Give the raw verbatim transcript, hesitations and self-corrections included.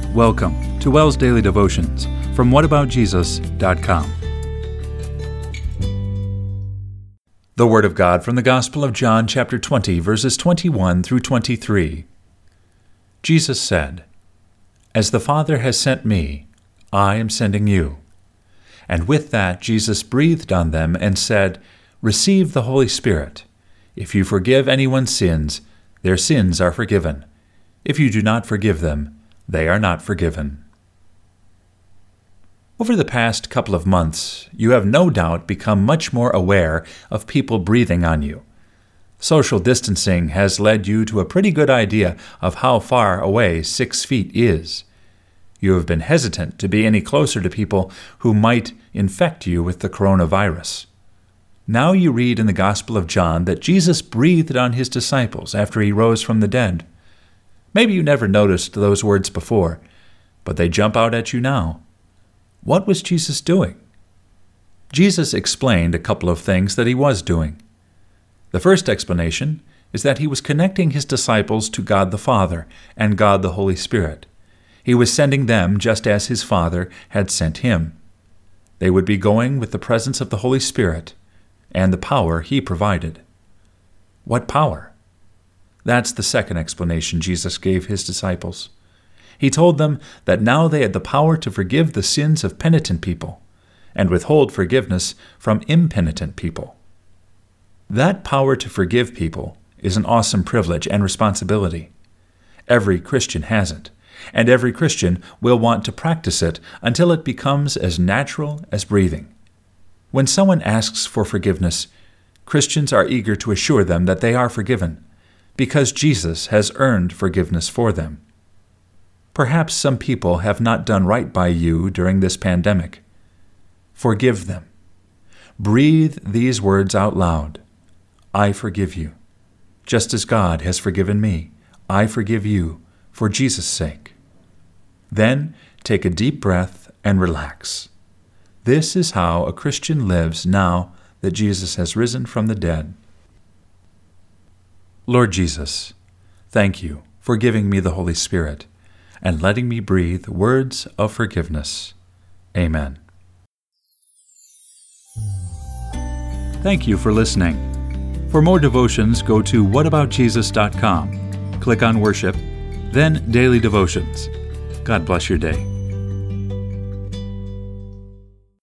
Welcome to WELS Daily Devotions from what about jesus dot com. The Word of God from the Gospel of John, chapter twenty, verses twenty-one through twenty-three. Jesus said, "As the Father has sent me, I am sending you." And with that Jesus breathed on them and said, "Receive the Holy Spirit. If you forgive anyone's sins, their sins are forgiven. If you do not forgive them, they are not forgiven." Over the past couple of months, you have no doubt become much more aware of people breathing on you. Social distancing has led you to a pretty good idea of how far away six feet is. You have been hesitant to be any closer to people who might infect you with the coronavirus. Now you read in the Gospel of John that Jesus breathed on his disciples after he rose from the dead. Maybe you never noticed those words before, but they jump out at you now. What was Jesus doing? Jesus explained a couple of things that he was doing. The first explanation is that he was connecting his disciples to God the Father and God the Holy Spirit. He was sending them just as his Father had sent him. They would be going with the presence of the Holy Spirit and the power he provided. What power? That's the second explanation Jesus gave his disciples. He told them that now they had the power to forgive the sins of penitent people and withhold forgiveness from impenitent people. That power to forgive people is an awesome privilege and responsibility. Every Christian has it, and every Christian will want to practice it until it becomes as natural as breathing. When someone asks for forgiveness, Christians are eager to assure them that they are forgiven, because Jesus has earned forgiveness for them. Perhaps some people have not done right by you during this pandemic. Forgive them. Breathe these words out loud. I forgive you. Just as God has forgiven me, I forgive you for Jesus' sake. Then take a deep breath and relax. This is how a Christian lives now that Jesus has risen from the dead. Lord Jesus, thank you for giving me the Holy Spirit and letting me breathe words of forgiveness. Amen. Thank you for listening. For more devotions, go to what about jesus dot com. Click on Worship, then Daily Devotions. God bless your day.